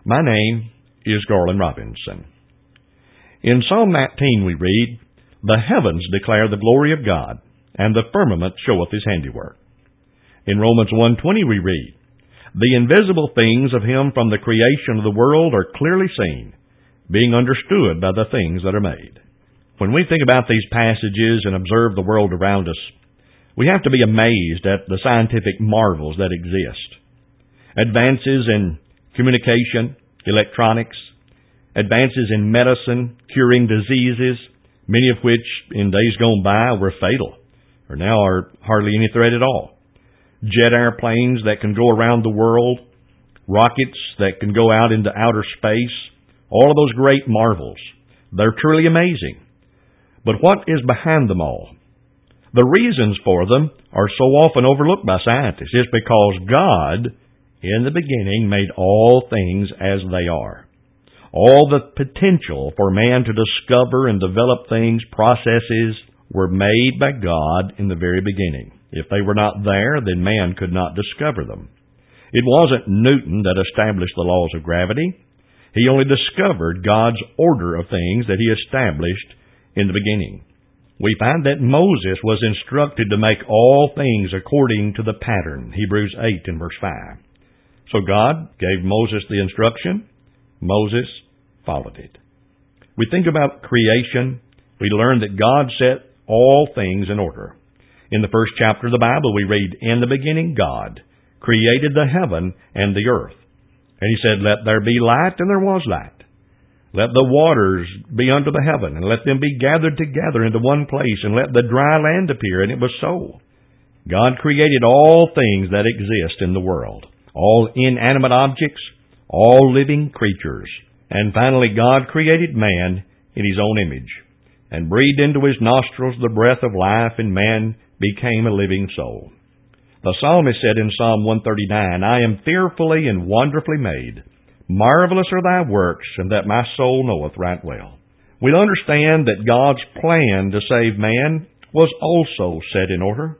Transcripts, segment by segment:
My name is Garland Robinson. In Psalm 19 we read, "The heavens declare the glory of God, and the firmament showeth His handiwork." In Romans 1:20 we read, "The invisible things of Him from the creation of the world are clearly seen, being understood by the things that are made." When we think about these passages and observe the world around us, we have to be amazed at the scientific marvels that exist. Advances in communication, electronics, advances in medicine, curing diseases, many of which in days gone by were fatal, or now are hardly any threat at all. Jet airplanes that can go around the world, rockets that can go out into outer space, all of those great marvels. They're truly amazing. But what is behind them all? The reasons for them are so often overlooked by scientists. It's because God, in the beginning, made all things as they are. All the potential for man to discover and develop things, processes, were made by God in the very beginning. If they were not there, then man could not discover them. It wasn't Newton that established the laws of gravity. He only discovered God's order of things that He established in the beginning. We find that Moses was instructed to make all things according to the pattern, Hebrews 8 and verse 5. So God gave Moses the instruction. Moses followed it. We think about creation. We learn that God set all things in order. In the first chapter of the Bible, we read, "In the beginning God created the heaven and the earth. And He said, Let there be light, and there was light. Let the waters be under the heaven, and let them be gathered together into one place, and let the dry land appear. And it was so." God created all things that exist in the world, all inanimate objects, all living creatures. And finally, God created man in His own image, and breathed into his nostrils the breath of life, and man became a living soul. The psalmist said in Psalm 139, "I am fearfully and wonderfully made. Marvelous are Thy works, and that my soul knoweth right well." We'll understand that God's plan to save man was also set in order.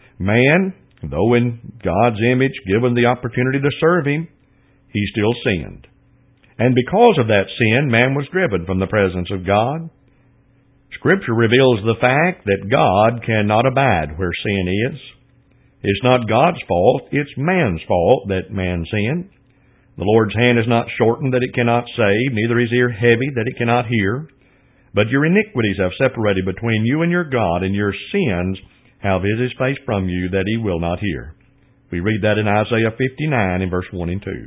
Man, though in God's image given the opportunity to serve Him, he still sinned. And because of that sin, man was driven from the presence of God. Scripture reveals the fact that God cannot abide where sin is. It's not God's fault, it's man's fault that man sinned. The Lord's hand is not shortened that it cannot save, neither His ear heavy that it cannot hear. But your iniquities have separated between you and your God, and your sins have hid His face from you that He will not hear. We read that in Isaiah 59 in verse 1 and 2.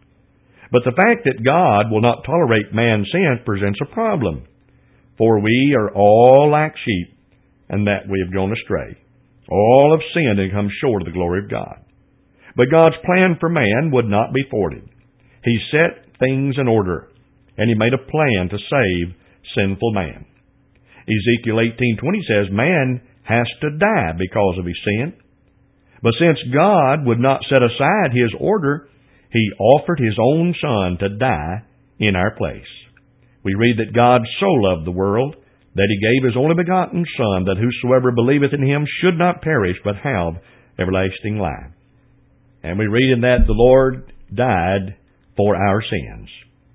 But the fact that God will not tolerate man's sin presents a problem. "For we are all like sheep, and that we have gone astray. All have sinned and come short of the glory of God." But God's plan for man would not be thwarted. He set things in order, and He made a plan to save sinful man. Ezekiel 18:20 says, "Man has to die because of his sin." But since God would not set aside His order, He offered His own Son to die in our place. We read that God so loved the world that He gave His only begotten Son, that whosoever believeth in Him should not perish, but have everlasting life. And we read in that the Lord died for our sins.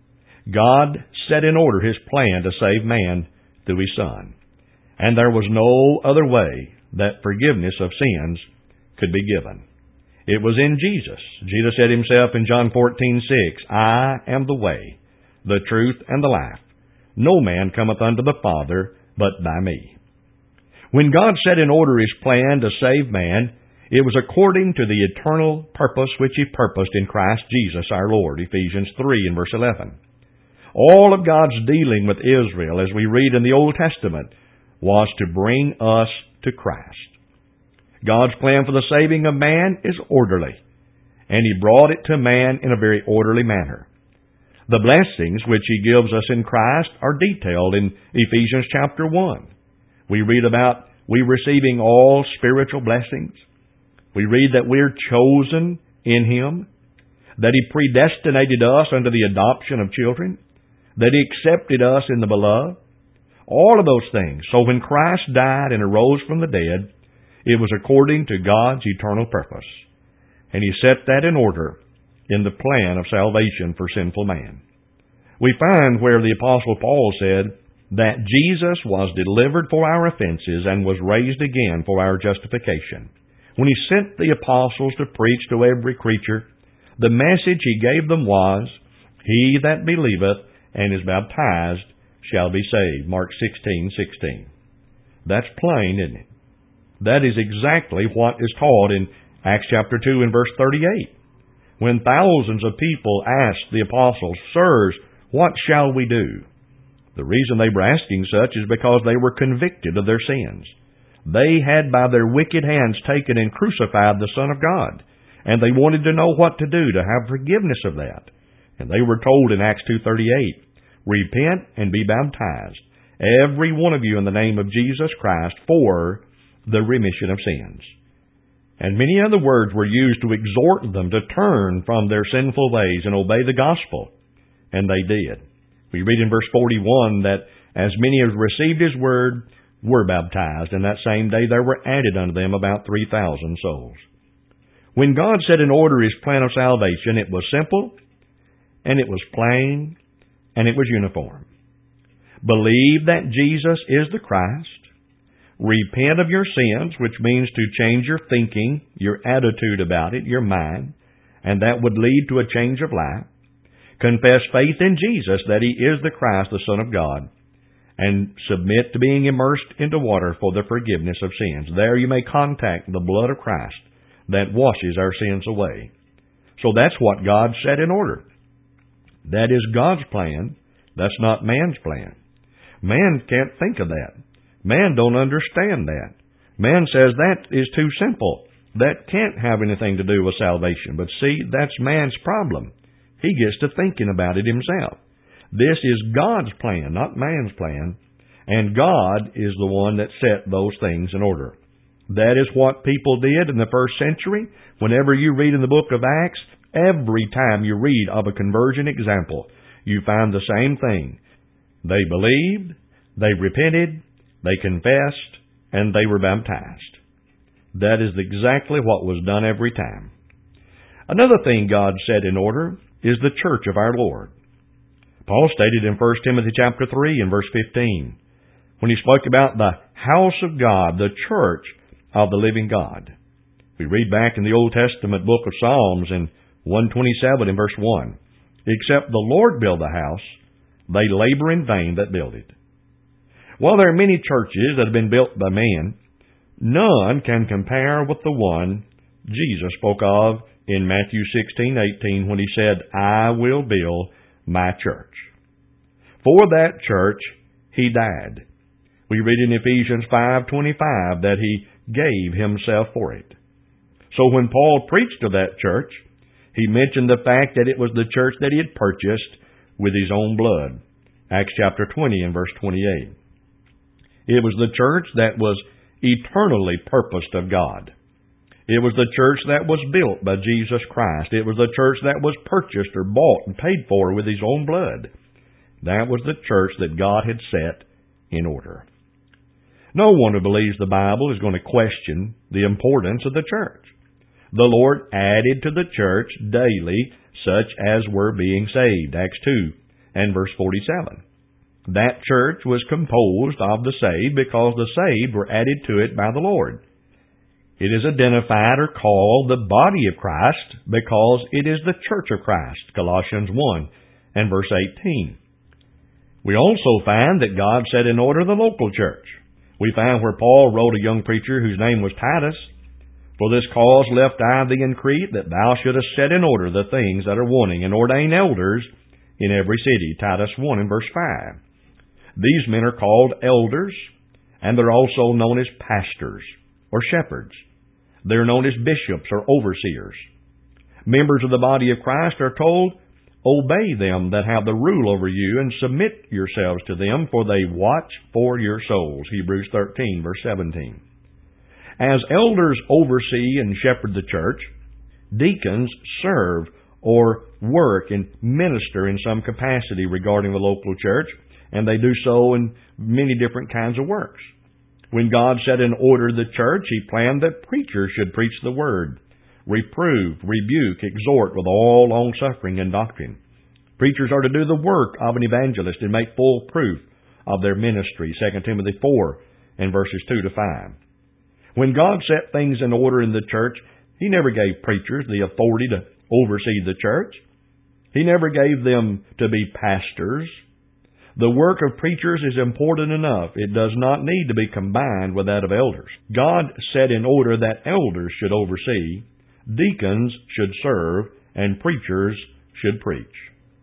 God set in order His plan to save man through His Son. And there was no other way that forgiveness of sins could be given. It was in Jesus. Jesus said Himself in John 14:6, "I am the way, the truth, and the life. No man cometh unto the Father but by me." When God set in order His plan to save man, it was according to the eternal purpose which He purposed in Christ Jesus our Lord, Ephesians 3 and verse 11. All of God's dealing with Israel, as we read in the Old Testament, was to bring us to Christ. God's plan for the saving of man is orderly, and He brought it to man in a very orderly manner. The blessings which He gives us in Christ are detailed in Ephesians chapter 1. We read about we receiving all spiritual blessings. We read that we're chosen in Him, that He predestinated us unto the adoption of children, that He accepted us in the beloved. All of those things. So when Christ died and arose from the dead, it was according to God's eternal purpose. And He set that in order in the plan of salvation for sinful man. We find where the Apostle Paul said that Jesus was delivered for our offenses and was raised again for our justification. When he sent the apostles to preach to every creature, the message he gave them was, "He that believeth and is baptized shall be saved." Mark 16:16. That's plain, isn't it? That is exactly what is taught in Acts chapter 2 and verse 38. When thousands of people asked the apostles, "Sirs, what shall we do?" The reason they were asking such is because they were convicted of their sins. They had by their wicked hands taken and crucified the Son of God, and they wanted to know what to do to have forgiveness of that. And they were told in Acts 2:38, "Repent and be baptized, every one of you, in the name of Jesus Christ, for the remission of sins." And many other words were used to exhort them to turn from their sinful ways and obey the gospel. And they did. We read in verse 41 that as many as received his word were baptized, and that same day there were added unto them about 3,000 souls. When God set in order his plan of salvation, it was simple, and it was plain, and it was uniform. Believe that Jesus is the Christ. Repent of your sins, which means to change your thinking, your attitude about it, your mind, and that would lead to a change of life. Confess faith in Jesus, that he is the Christ, the Son of God, and submit to being immersed into water for the forgiveness of sins. There you may contact the blood of Christ that washes our sins away. So that's what God set in order. That is God's plan. That's not man's plan. Man can't think of that. Man don't understand that. Man says that is too simple. That can't have anything to do with salvation. But see, that's man's problem. He gets to thinking about it himself. This is God's plan, not man's plan. And God is the one that set those things in order. That is what people did in the first century. Whenever you read in the book of Acts, every time you read of a conversion example, you find the same thing. They believed, they repented, they confessed, and they were baptized. That is exactly what was done every time. Another thing God set in order is the church of our Lord. Paul stated in 1 Timothy chapter 3 and verse 15, when he spoke about the house of God, the church of the living God. We read back in the Old Testament book of Psalms in 127 and verse 1, "Except the Lord build the house, they labor in vain that build it." While there are many churches that have been built by man, none can compare with the one Jesus spoke of in Matthew 16:18 when he said, "I will build my church." For that church, he died. We read in Ephesians 5:25 that he gave himself for it. So when Paul preached to that church, he mentioned the fact that it was the church that he had purchased with his own blood. Acts chapter 20 and verse 28. It was the church that was eternally purposed of God. It was the church that was built by Jesus Christ. It was the church that was purchased or bought and paid for with his own blood. That was the church that God had set in order. No one who believes the Bible is going to question the importance of the church. The Lord added to the church daily such as were being saved. Acts 2 and verse 47. That church was composed of the saved because the saved were added to it by the Lord. It is identified or called the body of Christ because it is the church of Christ. Colossians 1 and verse 18. We also find that God set in order the local church. We find where Paul wrote a young preacher whose name was Titus, "For this cause left I thee in Crete, that thou shouldest set in order the things that are wanting, and ordain elders in every city." Titus 1 and verse 5. These men are called elders, and they're also known as pastors or shepherds. They're known as bishops or overseers. Members of the body of Christ are told, "Obey them that have the rule over you, and submit yourselves to them, for they watch for your souls." Hebrews 13, verse 17. As elders oversee and shepherd the church, deacons serve or work and minister in some capacity regarding the local church, and they do so in many different kinds of works. When God set in order the church, He planned that preachers should preach the Word. reprove, rebuke, exhort with all longsuffering and doctrine. Preachers are to do the work of an evangelist and make full proof of their ministry, 2 Timothy 4 and verses 2 to 5. When God set things in order in the church, He never gave preachers the authority to oversee the church. He never gave them to be pastors. The work of preachers is important enough. It does not need to be combined with that of elders. God set in order that elders should oversee, deacons should serve, and preachers should preach.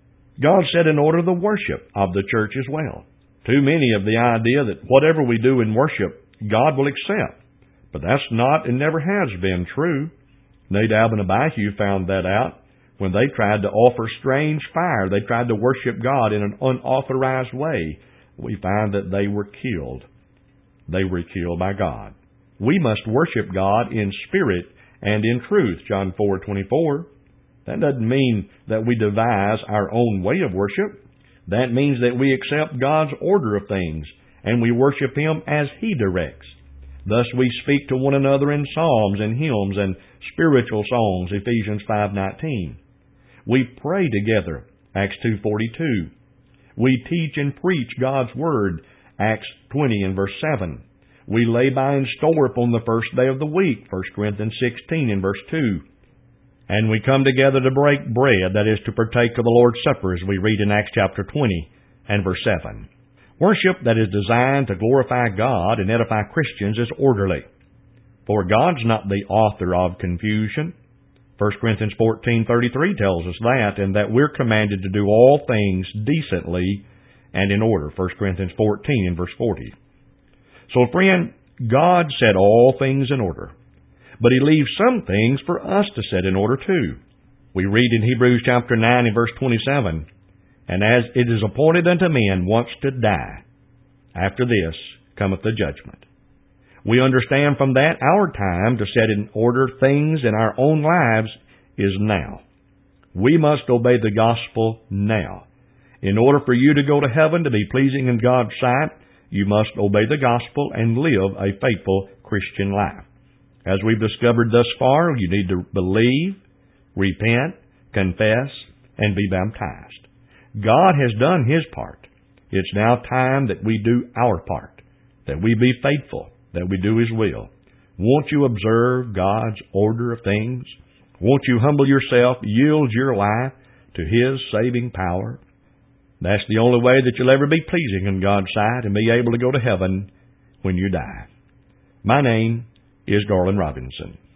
God set in order the worship of the church as well. Too many have the idea that whatever we do in worship, God will accept. But that's not and never has been true. Nadab and Abihu found that out when they tried to offer strange fire. They tried to worship God in an unauthorized way. We find that they were killed. They were killed by God. We must worship God in spirit and in truth, John 4:24. That doesn't mean that we devise our own way of worship. That means that we accept God's order of things and we worship Him as He directs. Thus we speak to one another in psalms and hymns and spiritual songs, Ephesians 5:19. We pray together, Acts 2:42. We teach and preach God's Word, Acts 20 and verse 7. We lay by and store upon the first day of the week, 1 Corinthians 16 and verse 2. And we come together to break bread, that is, to partake of the Lord's Supper, as we read in Acts chapter 20 and verse 7. Worship that is designed to glorify God and edify Christians is orderly. For God's not the author of confusion. 1 Corinthians 14:33 tells us that, and that we're commanded to do all things decently and in order. 1 Corinthians 14 and verse 40. So, friend, God set all things in order. But He leaves some things for us to set in order too. We read in Hebrews chapter 9 and verse 27, And as it is appointed unto men once to die, after this cometh the judgment. We understand from that our time to set in order things in our own lives is now. We must obey the gospel now. In order for you to go to heaven, to be pleasing in God's sight, you must obey the gospel and live a faithful Christian life. As we've discovered thus far, you need to believe, repent, confess, and be baptized. God has done His part. It's now time that we do our part, that we be faithful, that we do His will. Won't you observe God's order of things? Won't you humble yourself, yield your life to His saving power? That's the only way that you'll ever be pleasing in God's sight and be able to go to heaven when you die. My name is Garland Robinson.